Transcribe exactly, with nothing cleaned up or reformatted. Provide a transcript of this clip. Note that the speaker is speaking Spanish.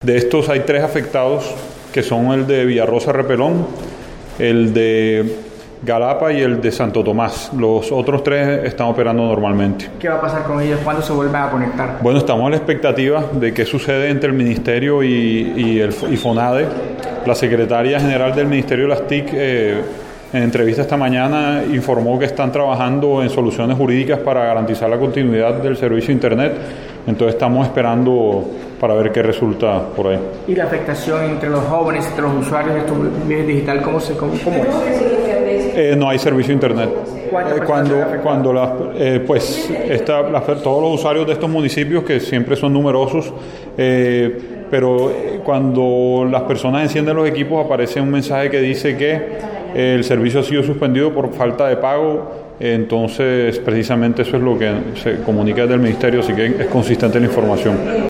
De estos hay tres afectados, que son el de Villarrosa Repelón, el de Galapa y el de Santo Tomás. Los otros tres están operando normalmente. ¿Qué va a pasar con ellos? ¿Cuándo se vuelven a conectar? Bueno, estamos a la expectativa de qué sucede entre el Ministerio y, y, el, y FONADE. La secretaria general del Ministerio de las T I C, eh, en entrevista esta mañana, informó que están trabajando en soluciones jurídicas para garantizar la continuidad del servicio de Internet. Entonces estamos esperando para ver qué resulta por ahí. ¿Y la afectación entre los jóvenes, entre los usuarios de estos medios digitales, cómo, se, cómo, cómo es? Eh, no hay servicio de Internet. Eh, cuando cuando las, eh, pues esta, las, todos los usuarios de estos municipios, que siempre son numerosos, eh, pero cuando las personas encienden los equipos aparece un mensaje que dice que eh, el servicio ha sido suspendido por falta de pago. Entonces precisamente eso es lo que se comunica desde el Ministerio, así que es consistente la información.